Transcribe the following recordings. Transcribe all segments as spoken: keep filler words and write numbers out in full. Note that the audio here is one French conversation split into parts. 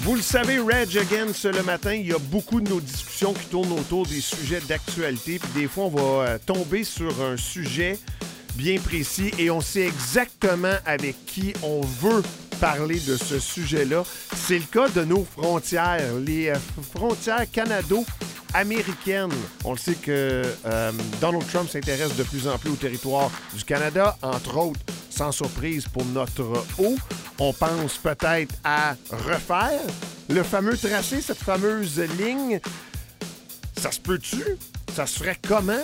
Vous le savez, Rage Against le matin, il y a beaucoup de nos discussions qui tournent autour des sujets d'actualité. Puis des fois, on va euh, tomber sur un sujet bien précis et on sait exactement avec qui on veut parler de ce sujet-là. C'est le cas de nos frontières, les euh, frontières canado-américaines. On le sait que euh, Donald Trump s'intéresse de plus en plus au territoire du Canada, entre autres, sans surprise pour notre eau. On pense peut-être à refaire le fameux tracé, cette fameuse ligne. Ça se peut-tu? Ça se ferait comment?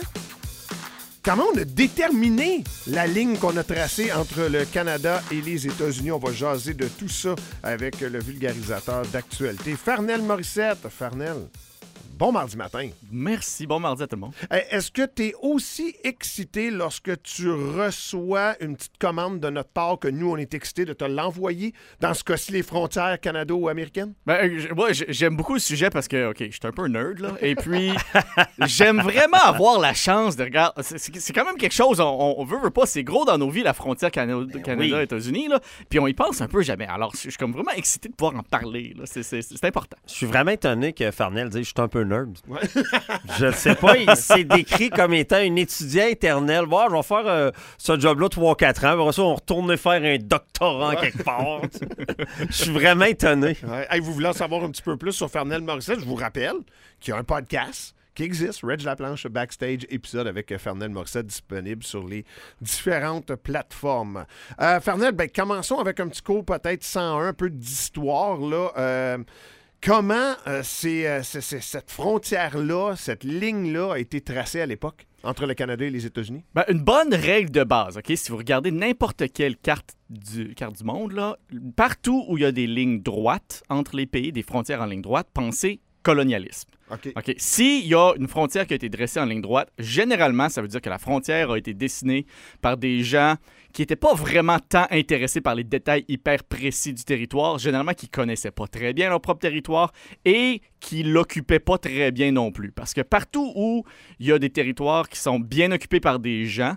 Comment on a déterminé la ligne qu'on a tracée entre le Canada et les États-Unis? On va jaser de tout ça avec le vulgarisateur d'actualité, Farnell Morissette. Farnell, bon mardi matin. Merci, bon mardi à tout le monde. Est-ce que tu es aussi excité lorsque tu reçois une petite commande de notre part que nous, on est excités de te l'envoyer? Dans ce cas-ci, les frontières canado-américaines? Ben, moi, j'aime beaucoup le sujet parce que, OK, je suis un peu nerd, là. Et puis, j'aime vraiment avoir la chance de regarder. C'est, c'est quand même quelque chose, on, on veut, veut pas, c'est gros dans nos vies, la frontière Cana- ben Canada-États-Unis, là. Puis on y pense un peu jamais. Alors, je suis comme vraiment excité de pouvoir en parler, là. C'est, c'est, c'est important. Je suis vraiment étonné que Farnell dise « je suis un peu nerd ouais. ». Je ne sais pas, il s'est décrit comme étant un étudiant éternel. Bon, je vais faire euh, ce job-là trois quatre ans. Après ça, on retourne faire un doctorat ouais. quelque part. Je suis vraiment étonné. Ouais. Hey, vous voulez en savoir un petit peu plus sur Farnell Morissette? Je vous rappelle qu'il y a un podcast qui existe, Reg Laplanche Backstage, épisode avec Farnell Morissette, disponible sur les différentes plateformes. Euh, Farnell, ben, commençons avec un petit cours peut-être cent un, un peu d'histoire, là. Euh, Comment euh, c'est, euh, c'est, c'est, cette frontière-là, cette ligne-là a été tracée à l'époque entre le Canada et les États-Unis? Ben, une bonne règle de base, OK? Si vous regardez n'importe quelle carte du, carte du monde, là, partout où il y a des lignes droites entre les pays, des frontières en ligne droite, pensez colonialisme. OK. OK. S'il y a une frontière qui a été dressée en ligne droite, généralement, ça veut dire que la frontière a été dessinée par des gens qui n'étaient pas vraiment tant intéressés par les détails hyper précis du territoire, généralement qui ne connaissaient pas très bien leur propre territoire et qui ne l'occupaient pas très bien non plus. Parce que partout où il y a des territoires qui sont bien occupés par des gens,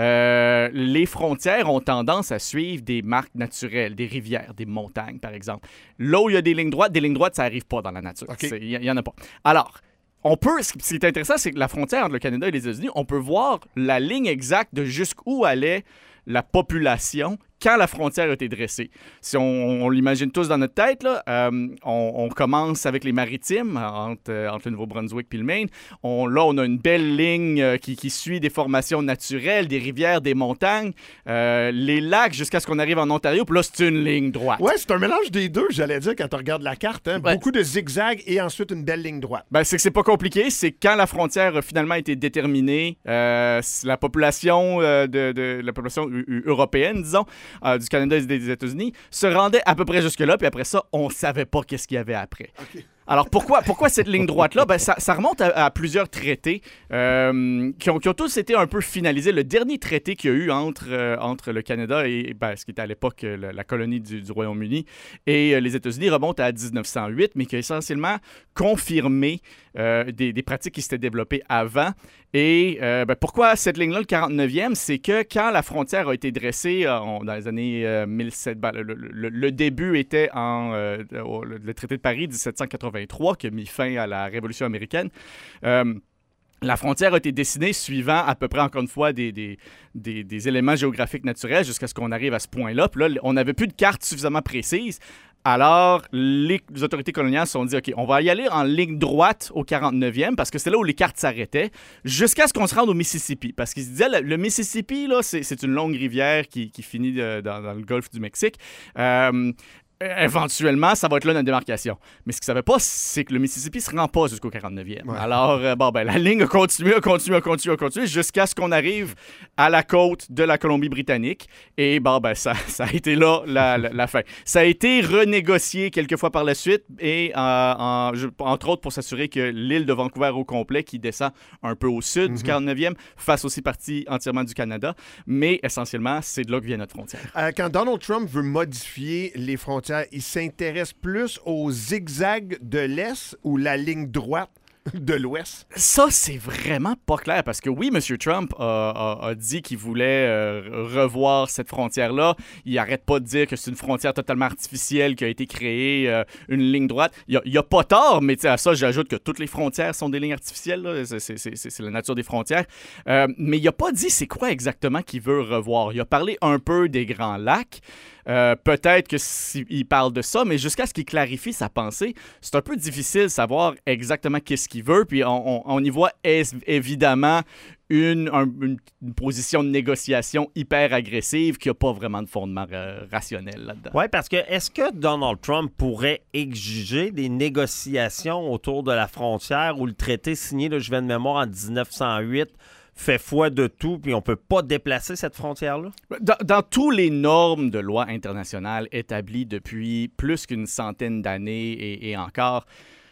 euh, les frontières ont tendance à suivre des marques naturelles, des rivières, des montagnes, par exemple. Là où il y a des lignes droites, des lignes droites, ça n'arrive pas dans la nature. Il okay. n'y en a pas. Alors, on peut, ce qui est intéressant, c'est que la frontière entre le Canada et les États-Unis, on peut voir la ligne exacte de jusqu'où allait la population quand la frontière a été dressée. Si on, on l'imagine tous dans notre tête, là, euh, on, on commence avec les maritimes entre, euh, entre le Nouveau-Brunswick et le Maine. On, là, on a une belle ligne euh, qui, qui suit des formations naturelles, des rivières, des montagnes, euh, les lacs jusqu'à ce qu'on arrive en Ontario. Puis là, c'est une ligne droite. Ouais, c'est un mélange des deux, j'allais dire, quand on regarde la carte. Hein? Ouais. Beaucoup de zigzags et ensuite une belle ligne droite. Ben, c'est que c'est pas compliqué. C'est quand la frontière a finalement été déterminée, euh, la population, euh, de, de, la population u- u- européenne, disons, Euh, du Canada et des États-Unis, se rendait à peu près jusque-là, puis après ça, on savait pas qu'est-ce qu'il y avait après. Okay. Alors, pourquoi, pourquoi cette ligne droite-là? Ben, ça, ça remonte à, à plusieurs traités euh, qui, ont, qui ont tous été un peu finalisés. Le dernier traité qu'il y a eu entre, euh, entre le Canada et ben, ce qui était à l'époque la, la colonie du, du Royaume-Uni et euh, les États-Unis remonte à dix-neuf cent huit, mais qui a essentiellement confirmé euh, des, des pratiques qui s'étaient développées avant. Et euh, ben, pourquoi cette ligne-là, le quarante-neuvième? C'est que quand la frontière a été dressée euh, on, dans les années euh, mille sept cents, ben, le, le, le début était en euh, le, le traité de Paris dix-sept cent quatre-vingt-trois qui a mis fin à la Révolution américaine. Euh, La frontière a été dessinée suivant à peu près, encore une fois, des, des, des, des éléments géographiques naturels jusqu'à ce qu'on arrive à ce point-là. Puis là, on n'avait plus de carte suffisamment précise. Alors, les autorités coloniales se sont dit, OK, on va y aller en ligne droite au quarante-neuvième parce que c'est là où les cartes s'arrêtaient, jusqu'à ce qu'on se rende au Mississippi. Parce qu'ils se disaient, le, le Mississippi, là, c'est, c'est une longue rivière qui, qui finit de, dans, dans le golfe du Mexique. Euh, Éventuellement, ça va être là notre démarcation. Mais ce qu'ils ne savaient pas, c'est que le Mississippi ne se rend pas jusqu'au quarante-neuvième. Ouais. Alors, euh, bon, ben, la ligne a continué, a continué, a continué, a continué, jusqu'à ce qu'on arrive à la côte de la Colombie-Britannique. Et bon, ben, ça, ça a été là la, la, la fin. Ça a été renégocié quelques fois par la suite, et euh, en, entre autres pour s'assurer que l'île de Vancouver au complet, qui descend un peu au sud mm-hmm. du quarante-neuvième, fasse aussi partie entièrement du Canada. Mais essentiellement, c'est de là que vient notre frontière. Euh, quand Donald Trump veut modifier les frontières, il s'intéresse plus aux zigzags de l'Est ou la ligne droite de l'Ouest? Ça, c'est vraiment pas clair parce que oui, M. Trump a, a, a dit qu'il voulait euh, revoir cette frontière-là. Il arrête pas de dire que c'est une frontière totalement artificielle qui a été créée, euh, une ligne droite. Il n'y a, a pas tort, mais à ça, j'ajoute que toutes les frontières sont des lignes artificielles. Là. C'est, c'est, c'est, c'est la nature des frontières. Euh, mais il n'a pas dit c'est quoi exactement qu'il veut revoir. Il a parlé un peu des Grands Lacs. Euh, peut-être qu'il parle de ça, mais jusqu'à ce qu'il clarifie sa pensée, c'est un peu difficile de savoir exactement qu'est-ce qu'il veut. Puis on, on, on y voit es- évidemment une, un, une, une position de négociation hyper agressive qui n'a pas vraiment de fondement euh, rationnel là-dedans. Oui, parce que est-ce que Donald Trump pourrait exiger des négociations autour de la frontière où le traité signé, là, je viens de mémoire, en dix-neuf cent huit, fait foi de tout, puis on ne peut pas déplacer cette frontière-là? Dans, dans tous les normes de loi internationale établies depuis plus qu'une centaine d'années et, et encore,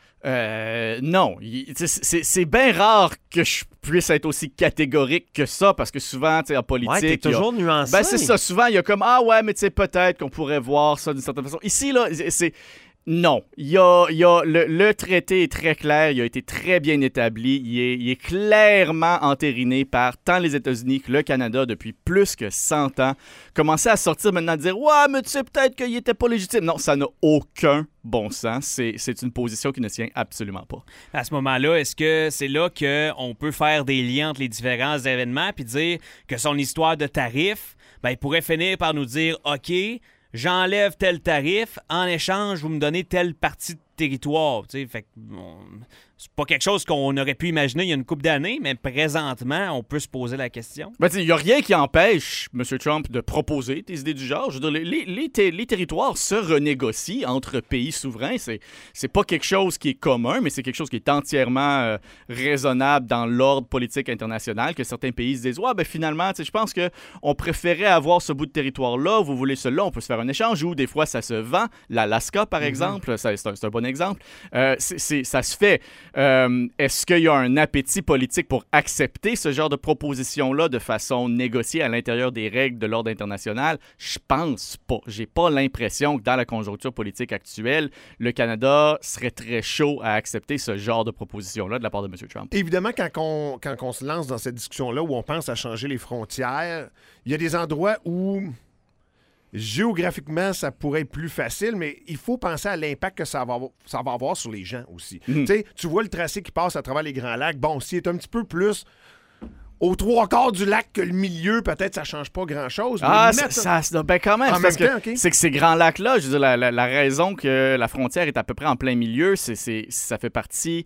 euh, non. C'est, c'est, c'est bien rare que je puisse être aussi catégorique que ça, parce que souvent, tu sais, en politique... Ouais, t'es toujours il y a, nuancé. Ben, c'est ça. Souvent, il y a comme, ah ouais, mais tu sais, peut-être qu'on pourrait voir ça d'une certaine façon. Ici, là, c'est... Non. Il y a, il y a, le, le traité est très clair, il a été très bien établi, il est, il est clairement entériné par tant les États-Unis que le Canada depuis plus que cent ans. Commencer à sortir maintenant et dire « Ouais, mais tu sais, peut-être qu'il n'était pas légitime. » Non, ça n'a aucun bon sens. C'est, c'est une position qui ne tient absolument pas. À ce moment-là, est-ce que c'est là qu'on peut faire des liens entre les différents événements puis dire que son histoire de tarif, ben, il pourrait finir par nous dire « OK, j'enlève tel tarif, en échange, vous me donnez telle partie de territoire. » Tu sais, fait que, bon, c'est pas quelque chose qu'on aurait pu imaginer il y a une couple d'années, mais présentement, on peut se poser la question. Ben, il n'y a rien qui empêche M. Trump de proposer des idées du genre. Je veux dire, les, les, les, ter- les territoires se renégocient entre pays souverains. C'est, c'est pas quelque chose qui est commun, mais c'est quelque chose qui est entièrement euh, raisonnable dans l'ordre politique international, que certains pays se disent « Ouais, ben finalement, je pense qu'on préférait avoir ce bout de territoire-là. Vous voulez celui-là, on peut se faire un échange. » Ou des fois, ça se vend. L'Alaska, par mm-hmm. exemple, ça, c'est, un, c'est un bon exemple. Euh, c'est, c'est, ça se fait. Euh, est-ce qu'il y a un appétit politique pour accepter ce genre de proposition-là de façon négociée à l'intérieur des règles de l'ordre international? Je pense pas. J'ai pas l'impression que dans la conjoncture politique actuelle, le Canada serait très chaud à accepter ce genre de proposition-là de la part de M. Trump. Évidemment, quand on, quand on se lance dans cette discussion-là où on pense à changer les frontières, il y a des endroits où... géographiquement, ça pourrait être plus facile, mais il faut penser à l'impact que ça va avoir, ça va avoir sur les gens aussi. Mm. Tu sais, tu vois le tracé qui passe à travers les Grands Lacs. Bon, s'il est un petit peu plus aux trois quarts du lac que le milieu, peut-être ça change pas grand-chose. Ah, ça, ça, ça, ben quand même. En parce même que temps, okay. C'est que ces Grands Lacs-là, je veux dire, la, la, la raison que la frontière est à peu près en plein milieu, c'est, c'est ça fait partie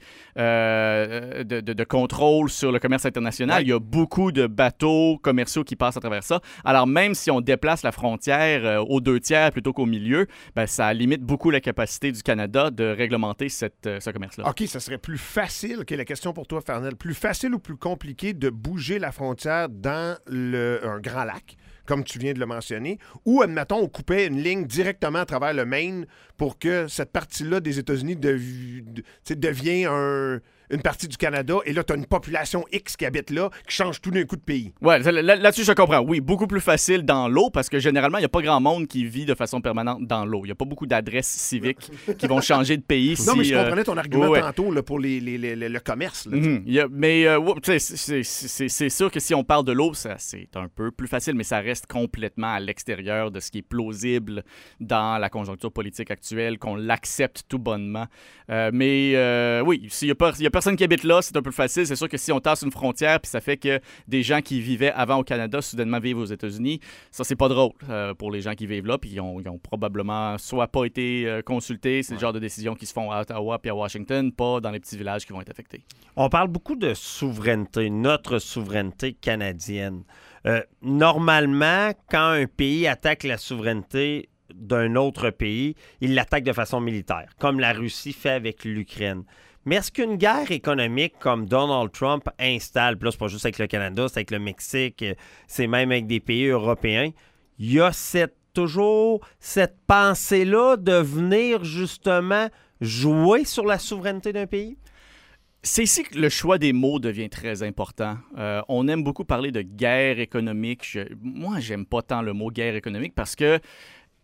euh, de, de, de contrôle sur le commerce international. Ouais. Il y a beaucoup de bateaux commerciaux qui passent à travers ça. Alors, même si on déplace la frontière euh, aux deux tiers plutôt qu'au milieu, ben, ça limite beaucoup la capacité du Canada de réglementer cette, euh, ce commerce-là. OK, ça serait plus facile. OK, la question pour toi, Fernel. Plus facile ou plus compliqué de bouger la frontière dans le, un grand lac, comme tu viens de le mentionner, ou, admettons, on coupait une ligne directement à travers le Maine pour que cette partie-là des États-Unis dev- de, devienne un, une partie du Canada, et là, tu as une population X qui habite là, qui change tout d'un coup de pays. Ouais, là, là-dessus, je comprends. Oui, beaucoup plus facile dans l'eau, parce que généralement, il n'y a pas grand monde qui vit de façon permanente dans l'eau. Il n'y a pas beaucoup d'adresses civiques qui vont changer de pays. Non, si, mais je comprenais ton argument ouais. tantôt là, pour les, les, les, le commerce. Là, mm-hmm. il y a, mais euh, ouais, c'est, c'est, c'est, c'est sûr que si on parle de l'eau, ça, c'est un peu plus facile, mais ça reste complètement à l'extérieur de ce qui est plausible dans la conjoncture politique actuelle, qu'on l'accepte tout bonnement. Euh, mais euh, oui, s'il n'y a, a personne qui habite là, c'est un peu facile. C'est sûr que si on tasse une frontière, puis ça fait que des gens qui vivaient avant au Canada soudainement vivent aux États-Unis, ça, c'est pas drôle euh, pour les gens qui vivent là, puis ils ont, ils ont probablement soit pas été euh, consultés, c'est ouais. le genre de décisions qui se font à Ottawa puis à Washington, pas dans les petits villages qui vont être affectés. On parle beaucoup de souveraineté, notre souveraineté canadienne. Euh, normalement, quand un pays attaque la souveraineté d'un autre pays, il l'attaque de façon militaire, comme la Russie fait avec l'Ukraine. Mais est-ce qu'une guerre économique comme Donald Trump installe, puis là, c'est pas juste avec le Canada, c'est avec le Mexique, c'est même avec des pays européens, il y a cette, toujours cette pensée-là de venir justement jouer sur la souveraineté d'un pays? C'est ici que le choix des mots devient très important. Euh, on aime beaucoup parler de guerre économique. Je, moi, j'aime pas tant le mot guerre économique parce que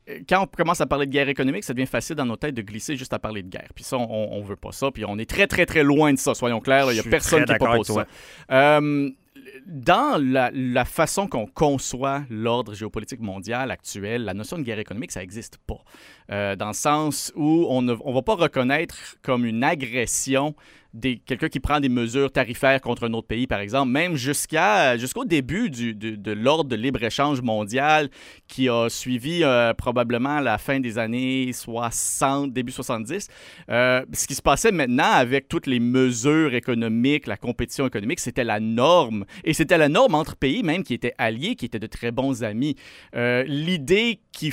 quand on commence à parler de guerre économique, ça devient facile dans nos têtes de glisser juste à parler de guerre. Puis ça, on ne veut pas ça. Puis on est très, très, très loin de ça, soyons clairs. Il n'y a personne qui propose ça. Euh, dans la, la façon qu'on conçoit l'ordre géopolitique mondial actuel, la notion de guerre économique, ça n'existe pas. Euh, dans le sens où on ne on va pas reconnaître comme une agression des, quelqu'un qui prend des mesures tarifaires contre un autre pays, par exemple, même jusqu'à, jusqu'au début du, de, de l'ordre de libre-échange mondial qui a suivi euh, probablement la fin des années soixante, début soixante-dix. Euh, ce qui se passait maintenant avec toutes les mesures économiques, la compétition économique, c'était la norme. Et c'était la norme entre pays même qui étaient alliés, qui étaient de très bons amis. Euh, l'idée qui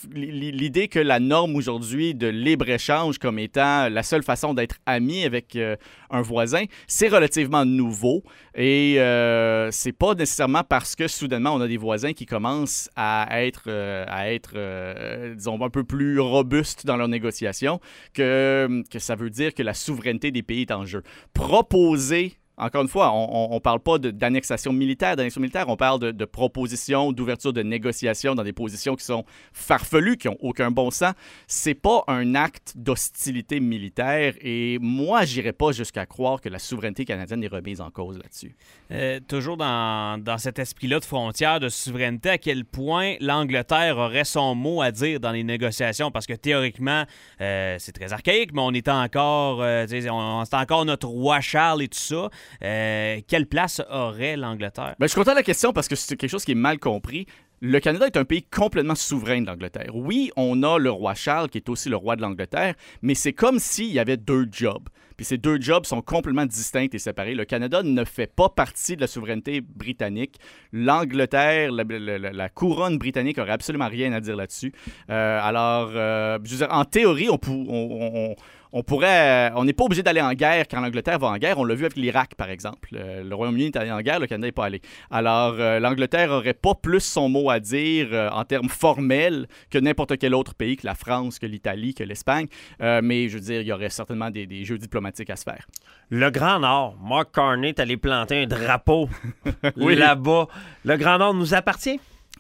L'idée que la norme aujourd'hui de libre-échange comme étant la seule façon d'être ami avec euh, un voisin, c'est relativement nouveau et euh, c'est pas nécessairement parce que soudainement on a des voisins qui commencent à être, euh, à être euh, disons, un peu plus robustes dans leurs négociations que, que ça veut dire que la souveraineté des pays est en jeu. Proposer Encore une fois, on ne parle pas de, d'annexation militaire, d'annexion militaire, on parle de, de propositions, d'ouverture de négociations dans des positions qui sont farfelues, qui n'ont aucun bon sens. C'est pas un acte d'hostilité militaire et moi, j'irais pas jusqu'à croire que la souveraineté canadienne est remise en cause là-dessus. Euh, toujours dans, dans cet esprit-là de frontière, de souveraineté, à quel point l'Angleterre aurait son mot à dire dans les négociations? Parce que théoriquement, euh, c'est très archaïque, mais on est encore, euh, on, c'est encore notre roi Charles et tout ça. Euh, quelle place aurait l'Angleterre? Ben, je suis content de la question parce que c'est quelque chose qui est mal compris. Le Canada est un pays complètement souverain de l'Angleterre. Oui, on a le roi Charles qui est aussi le roi de l'Angleterre, mais c'est comme s'il y avait deux jobs. Puis ces deux jobs sont complètement distincts et séparés. Le Canada ne fait pas partie de la souveraineté britannique. L'Angleterre, la, la, la couronne britannique n'aurait absolument rien à dire là-dessus. Euh, alors, euh, je veux dire, en théorie, on, on, on, on pourrait, on n'est pas obligé d'aller en guerre quand l'Angleterre va en guerre. On l'a vu avec l'Irak, par exemple. Le, le Royaume-Uni est allé en guerre, le Canada n'est pas allé. Alors, euh, l'Angleterre n'aurait pas plus son mot à dire euh, en termes formels que n'importe quel autre pays, que la France, que l'Italie, que l'Espagne. Euh, mais je veux dire, il y aurait certainement des, des jeux diplomatiques à se faire. Le Grand Nord, Mark Carney est allé planter un drapeau oui. là-bas. Le Grand Nord nous appartient?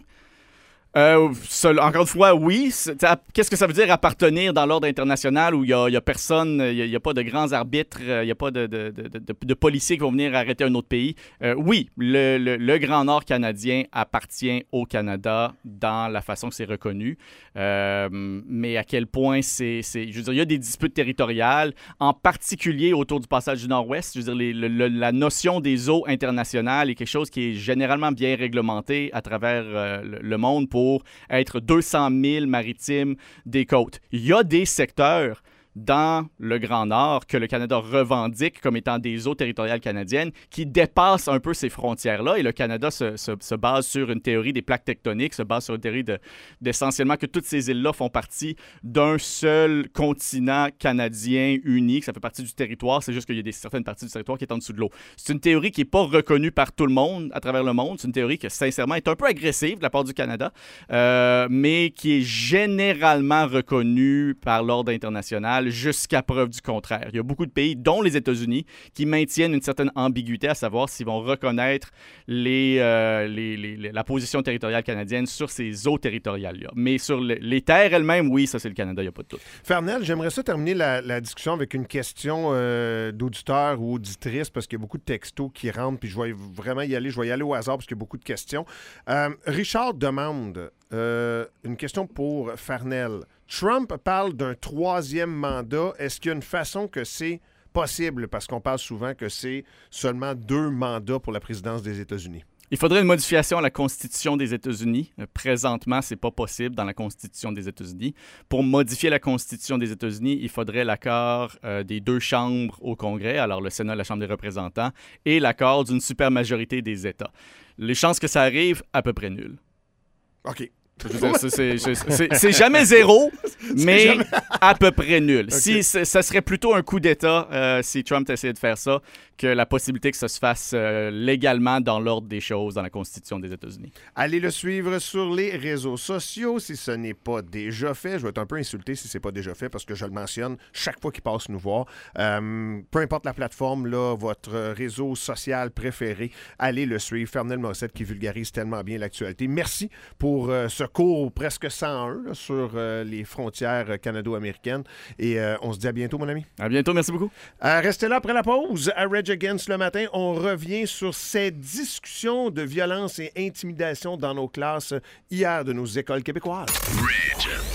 Euh, seul, encore une fois, oui. Qu'est-ce que ça veut dire appartenir dans l'ordre international où il n'y a, a personne, il n'y a, a pas de grands arbitres, il n'y a pas de, de, de, de, de policiers qui vont venir arrêter un autre pays? Euh, oui, le, le, le Grand Nord canadien appartient au Canada dans la façon que c'est reconnu. Euh, mais à quel point c'est, c'est... Je veux dire, il y a des disputes territoriales, en particulier autour du passage du Nord-Ouest. Je veux dire, les, le, le, la notion des eaux internationales est quelque chose qui est généralement bien réglementé à travers euh, le, le monde pour pour être deux cent mille maritimes des côtes. Il y a des secteurs dans le Grand Nord que le Canada revendique comme étant des eaux territoriales canadiennes qui dépassent un peu ces frontières-là. Et le Canada se, se, se base sur une théorie des plaques tectoniques, se base sur une théorie de, d'essentiellement que toutes ces îles-là font partie d'un seul continent canadien unique. Ça fait partie du territoire, c'est juste qu'il y a des, certaines parties du territoire qui est en dessous de l'eau. C'est une théorie qui n'est pas reconnue par tout le monde à travers le monde. C'est une théorie qui, sincèrement, est un peu agressive de la part du Canada, euh, mais qui est généralement reconnue par l'ordre international jusqu'à preuve du contraire. Il y a beaucoup de pays, dont les États-Unis, qui maintiennent une certaine ambiguïté à savoir s'ils vont reconnaître les, euh, les, les, la position territoriale canadienne sur ces eaux territoriales-là. Mais sur les, les terres elles-mêmes, oui, ça c'est le Canada, il n'y a pas de doute. Fernel, j'aimerais ça terminer la, la discussion avec une question euh, d'auditeur ou auditrice, parce qu'il y a beaucoup de textos qui rentrent, puis je vais vraiment y aller, je vais y aller au hasard, parce qu'il y a beaucoup de questions. Euh, Richard demande euh, une question pour Fernel. Trump parle d'un troisième mandat. Est-ce qu'il y a une façon que c'est possible? Parce qu'on parle souvent que c'est seulement deux mandats pour la présidence des États-Unis. Il faudrait une modification à la Constitution des États-Unis. Présentement, ce n'est pas possible dans la Constitution des États-Unis. Pour modifier la Constitution des États-Unis, il faudrait l'accord euh, des deux chambres au Congrès, alors le Sénat, la Chambre des représentants, et l'accord d'une supermajorité des États. Les chances que ça arrive, à peu près nulles. OK. Je veux dire, c'est, c'est, c'est, c'est jamais zéro, mais jamais... à peu près nul. Okay. Si, ça serait plutôt un coup d'État euh, si Trump essayait de faire ça que la possibilité que ça se fasse euh, légalement dans l'ordre des choses, dans la Constitution des États-Unis. Allez le suivre sur les réseaux sociaux si ce n'est pas déjà fait. Je vais être un peu insulté si ce n'est pas déjà fait parce que je le mentionne chaque fois qu'il passe nous voir. Euh, peu importe la plateforme, là, votre réseau social préféré, allez le suivre. Fernel Morissette qui vulgarise tellement bien l'actualité. Merci pour euh, ce cours presque cent un là, sur euh, les frontières canado-américaines. Et euh, on se dit à bientôt, mon ami. À bientôt, merci beaucoup. Euh, restez là après la pause. À Rage Against le matin, on revient sur ces discussions de violence et intimidation dans nos classes hier de nos écoles québécoises.